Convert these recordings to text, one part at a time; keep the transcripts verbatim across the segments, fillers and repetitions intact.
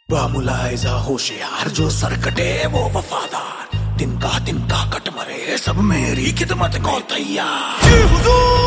बामुलाइजा होशियार जो सरकटे वो वफादार, तिनका तिनका कट मरे सब मेरी खिदमत को तैयार। जी हुजूर।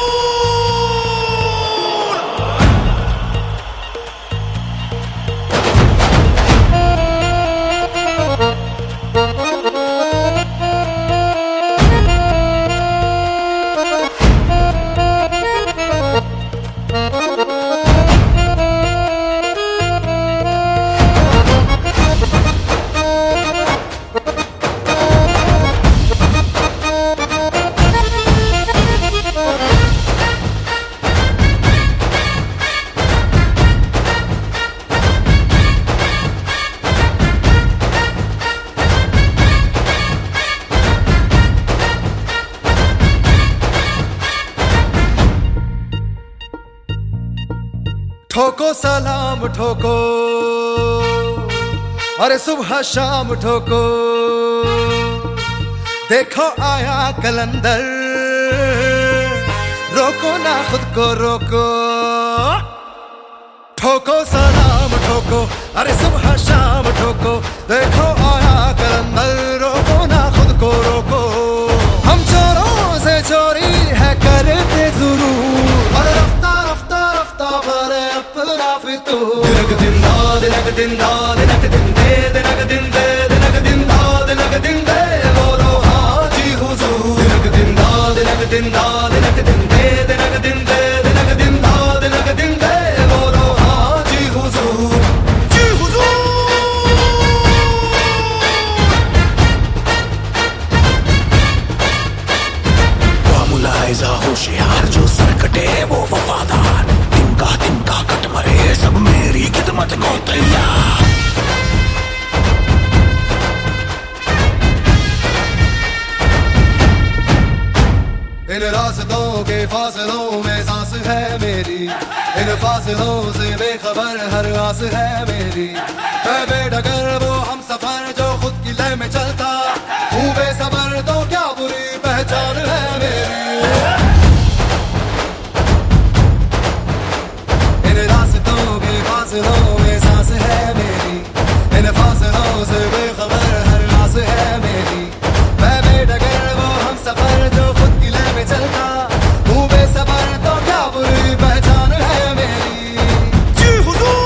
ठोको सलाम ठोको, अरे सुबह शाम ठोको, देखो आया कलंदर, रोको ना खुद को रोको। ठोको सलाम ठोको, अरे सुबह शाम ठोको, देखो आया कलंदर, रोको ना खुद को रोको। हम चोरों से चोरी है करते जरूर, अरे रफ्ता रफ्ता रफ्ता भरे अपना फितूर। दिनक दिन दा दिनक दिन दा दिनक दिन दे दिनक दिन दे दिनक दिन दा दिनक दिन दे बोलो हाजी हुजूर। दिनक दिन दा दिनक दिन दा दिनक दिन दे दिनक दिन दे दिनक दिन दा दिनक दिन दे बोलो हाजी हुजूर। जी हुजूर। बामुलाइजा होशियार जो सरकटे वो वफादार, तिनका तिनका कट मरे सब मेरी खिदमत को तैयार। इन रास्तों के फासलों में सांस है मेरी, इन फासलों से बेखबर हर आस है मेरी। मैं बेडगर वो हम सफर जो खुद की लय में चलता हूँ बेसबर, तो क्या बुरी पहचान है मेरी। इन रास्तों के फासलों में सांस है मेरी, इन फासलों से बेखबर हर आस है मेरी। मैं बेडगर वो हम सफर जो खुद की लय में चलता हूँ बेसबर, तो क्या बुरी पहचान है मेरी। जी हुजूर।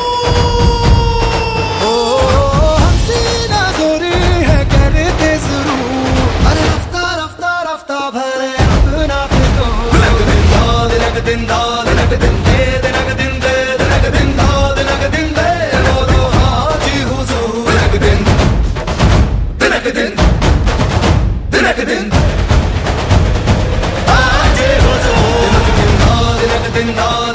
ओ हमसी नाज़ुरी है करते ज़रूर, अरे रफ्ता रफ्ता रफ्ता भरे अपना फितूर। दिनक दिन दा दिनक दिन दा दिनक दिन दे दिनक दिन दे दिनक दिन दा दिनक दिन दे बोलो हाजी हुजूर। दिनक दिन दिनक दिन दिनक दिन हाजी हुजूर। दिनक दिन दा दिनक दिन दा